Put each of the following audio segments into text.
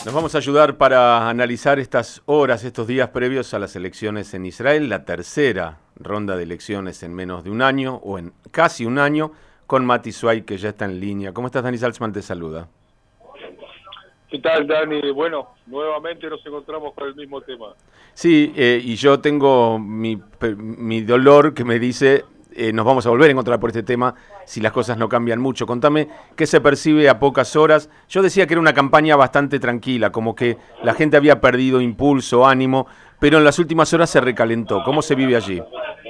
Nos vamos a ayudar para analizar estas horas, estos días previos a las elecciones en Israel, la tercera ronda de elecciones en menos de un año, o en casi un año, con Mati Suay, que ya está en línea. ¿Cómo estás, Dani Salzman? Te saluda. ¿Qué tal, Dani? Bueno, nuevamente nos encontramos con el mismo tema. Sí, y yo tengo mi dolor que me dice, nos vamos a volver a encontrar por este tema si las cosas no cambian mucho. Contame qué se percibe a pocas horas. Yo decía que era una campaña bastante tranquila, como que la gente había perdido impulso, ánimo, pero en las últimas horas se recalentó. ¿Cómo se vive allí?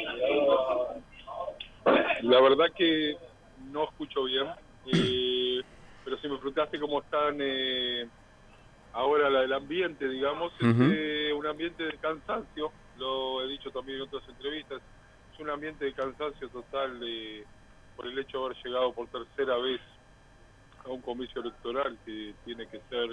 La verdad que no escucho bien, pero si me preguntaste cómo están ahora el ambiente, digamos, es un ambiente de cansancio, lo he dicho también en otras entrevistas, es un ambiente de cansancio total por el hecho de haber llegado por tercera vez a un comicio electoral que tiene que ser,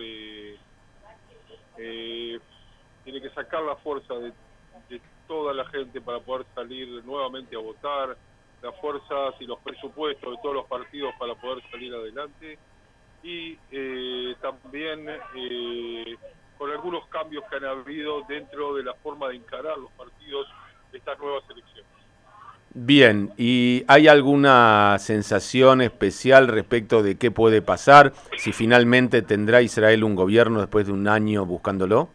tiene que sacar la fuerza de toda la gente para poder salir nuevamente a votar, las fuerzas y los presupuestos de todos los partidos para poder salir adelante, y también con algunos cambios que han habido dentro de la forma de encarar los partidos de estas nuevas elecciones. Bien, ¿y hay alguna sensación especial respecto de qué puede pasar? Si finalmente tendrá Israel un gobierno después de un año buscándolo.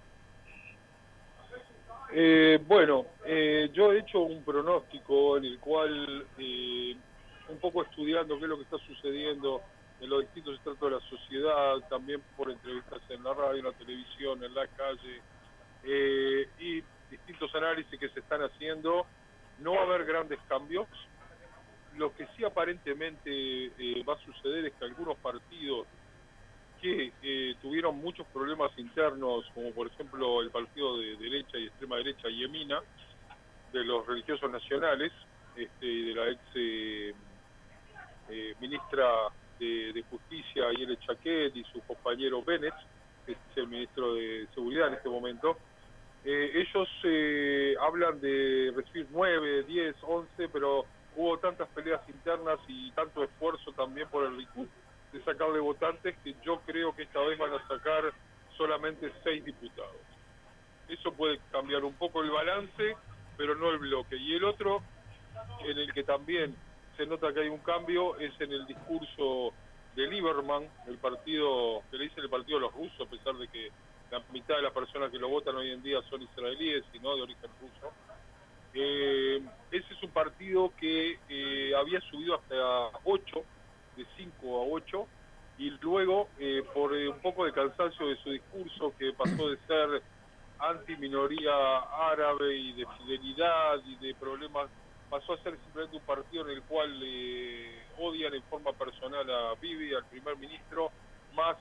Bueno, yo he hecho un pronóstico en el cual, un poco estudiando qué es lo que está sucediendo en los distintos estratos de la sociedad, también por entrevistas en la radio, en la televisión, en la calle, y distintos análisis que se están haciendo, no va a haber grandes cambios. Lo que sí aparentemente va a suceder es que algunos partidos que tuvieron muchos problemas internos, como por ejemplo el partido de derecha y extrema derecha Yemina, de los religiosos nacionales, y de la ex ministra de Justicia, Ayelet Shaked, y su compañero Bennett, que es el ministro de Seguridad en este momento, ellos hablan de recibir 9, 10, 11, pero hubo tantas peleas internas y tanto esfuerzo también por el Likud de sacarle votantes que yo creo que esta vez van a sacar solamente 6 diputados. Eso puede cambiar un poco el balance, pero no el bloque. Y el otro, en el que también se nota que hay un cambio, es en el discurso de Lieberman, el partido que le dicen el partido de los rusos, a pesar de que la mitad de las personas que lo votan hoy en día son israelíes y no de origen ruso. Ese es un partido que había subido hasta 8, de 5 a 8, y luego por un poco de cansancio de su discurso, que pasó de ser anti-minoría árabe y de fidelidad y de problemas, pasó a ser simplemente un partido en el cual odian en forma personal a Bibi, al primer ministro, más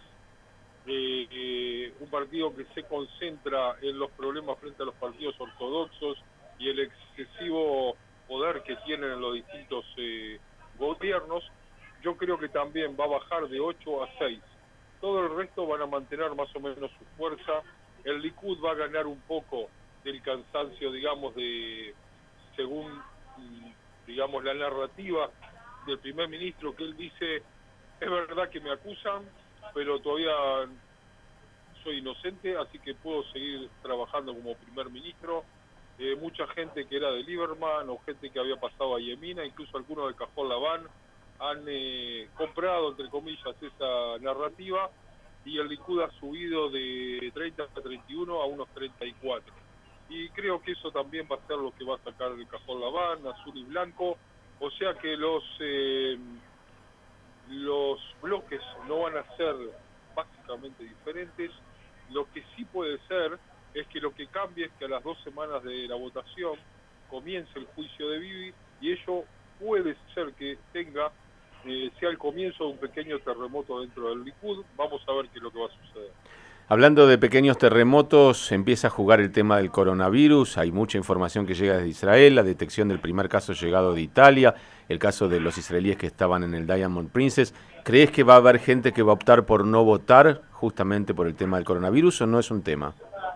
un partido que se concentra en los problemas frente a los partidos ortodoxos y el excesivo poder que tienen en los distintos gobiernos. Yo creo que también va a bajar de 8 a 6. Todo el resto van a mantener más o menos su fuerza. El Likud va a ganar un poco del cansancio, digamos, según, digamos, la narrativa del primer ministro, que él dice, es verdad que me acusan, pero todavía soy inocente, así que puedo seguir trabajando como primer ministro. Mucha gente que era de Lieberman o gente que había pasado a Yemina, incluso algunos de Cajol Labán, han comprado, entre comillas, esa narrativa, y el Likud ha subido de 30 a 31 a unos 34. Y creo que eso también va a ser lo que va a sacar el Cajol Labán, azul y blanco. O sea que los bloques no van a ser básicamente diferentes. Lo que sí puede ser es que lo que cambie es que a las 2 semanas de la votación comience el juicio de Bibi, y ello puede ser que sea el comienzo de un pequeño terremoto dentro del Likud. Vamos a ver qué es lo que va a suceder. Hablando de pequeños terremotos, empieza a jugar el tema del coronavirus, hay mucha información que llega desde Israel, la detección del primer caso llegado de Italia, el caso de los israelíes que estaban en el Diamond Princess. ¿Crees que va a haber gente que va a optar por no votar justamente por el tema del coronavirus o no es un tema?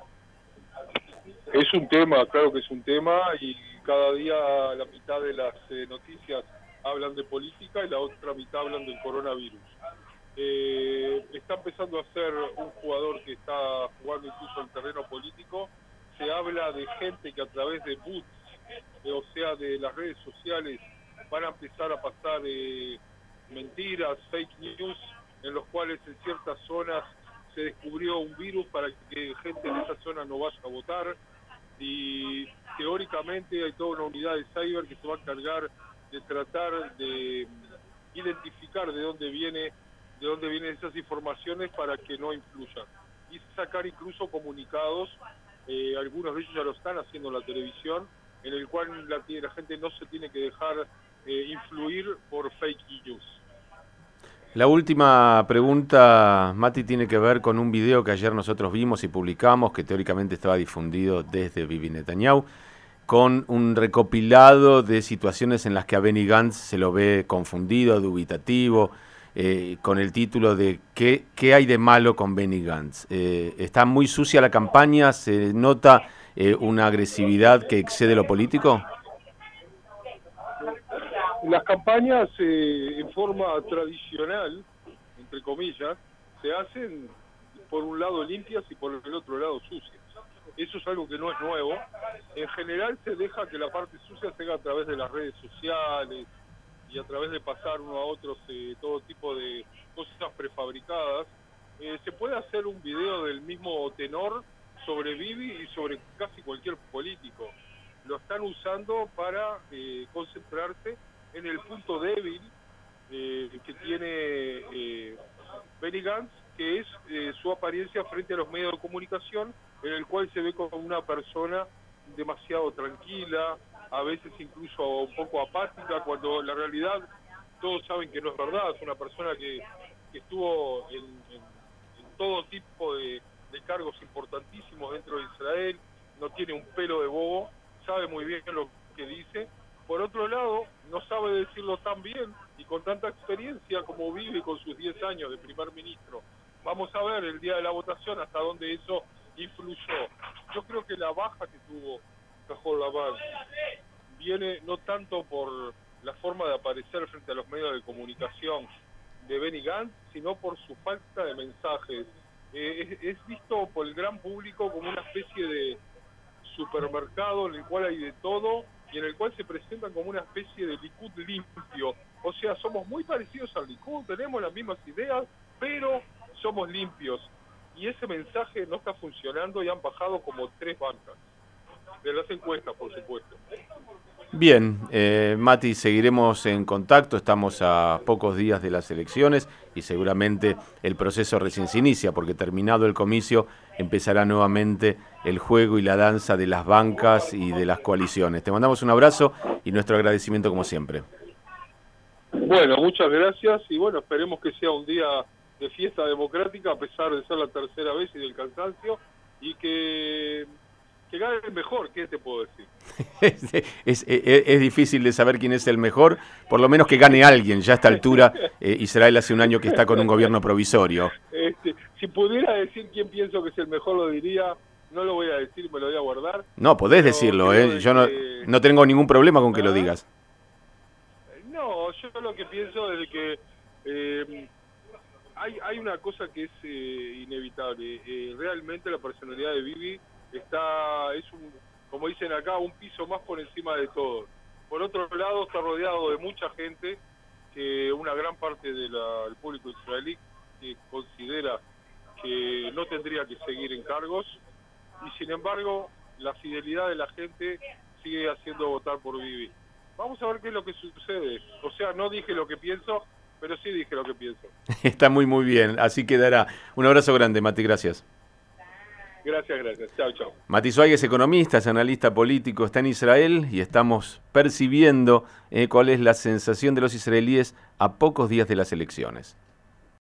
Es un tema, claro que es un tema, y cada día la mitad de las noticias hablan de política y la otra mitad hablan del coronavirus. Están empezando a ser un jugador que está jugando incluso en terreno político. Se habla de gente que a través de bots, o sea, de las redes sociales, van a empezar a pasar mentiras, fake news, en los cuales en ciertas zonas se descubrió un virus para que gente de esa zona no vaya a votar, y teóricamente hay toda una unidad de cyber que se va a encargar de tratar de identificar de dónde vienen esas informaciones para que no influyan, y sacar incluso comunicados, algunos de ellos ya lo están haciendo en la televisión, en el cual la gente no se tiene que dejar influir por fake news. La última pregunta, Mati, tiene que ver con un video que ayer nosotros vimos y publicamos, que teóricamente estaba difundido desde Bibi Netanyahu, con un recopilado de situaciones en las que a Benny Gantz se lo ve confundido, dubitativo, con el título de ¿Qué hay de malo con Benny Gantz? ¿Está muy sucia la campaña? ¿Se nota una agresividad que excede lo político? Las campañas en forma tradicional, entre comillas, se hacen por un lado limpias y por el otro lado sucias. Eso es algo que no es nuevo. En general se deja que la parte sucia se haga a través de las redes sociales y a través de pasar uno a otros todo tipo de cosas prefabricadas. Se puede hacer un video del mismo tenor sobre Bibi y sobre casi cualquier político. Lo están usando para concentrarse en el punto débil que tiene Benny Gantz, que es su apariencia frente a los medios de comunicación, en el cual se ve como una persona demasiado tranquila, a veces incluso un poco apática, cuando la realidad todos saben que no es verdad. Es una persona que estuvo en todo tipo de cargos importantísimos dentro de Israel, no tiene un pelo de bobo, sabe muy bien lo que dice. Por otro lado, no sabe decirlo tan bien y con tanta experiencia como vive con sus 10 años de primer ministro. Vamos a ver el día de la votación hasta dónde eso influyó. Yo creo que la baja que tuvo Cajol Laval viene no tanto por la forma de aparecer frente a los medios de comunicación de Benny Gantz, sino por su falta de mensajes. Es visto por el gran público como una especie de supermercado en el cual hay de todo y en el cual se presentan como una especie de Likud limpio. O sea, somos muy parecidos al Likud, tenemos las mismas ideas, pero somos limpios. Y ese mensaje no está funcionando y han bajado como 3 bancas. De las encuestas, por supuesto. Bien, Mati, seguiremos en contacto, estamos a pocos días de las elecciones y seguramente el proceso recién se inicia, porque terminado el comicio empezará nuevamente el juego y la danza de las bancas y de las coaliciones. Te mandamos un abrazo y nuestro agradecimiento como siempre. Bueno, muchas gracias y bueno, esperemos que sea un día de fiesta democrática a pesar de ser la tercera vez y del cansancio, y que gane el mejor. ¿Qué te puedo decir? Es difícil de saber quién es el mejor, por lo menos que gane alguien. Ya a esta altura Israel hace un año que está con un gobierno provisorio. Si pudiera decir quién pienso que es el mejor, lo diría. No lo voy a decir, me lo voy a guardar. No, podés decirlo, yo no tengo ningún problema con que lo digas. No, yo lo que pienso es que hay una cosa que es inevitable. Realmente la personalidad de Bibi como dicen acá, un piso más por encima de todo. Por otro lado, está rodeado de mucha gente, que una gran parte del público israelí que considera que no tendría que seguir en cargos, y sin embargo la fidelidad de la gente sigue haciendo votar por Bibi. Vamos a ver qué es lo que sucede. O sea, no dije lo que pienso, pero sí dije lo que pienso. Está muy bien, así quedará. Un abrazo grande, Mati, gracias. Gracias. Chao, chao. Mati Zweig es economista, es analista político, está en Israel y estamos percibiendo cuál es la sensación de los israelíes a pocos días de las elecciones.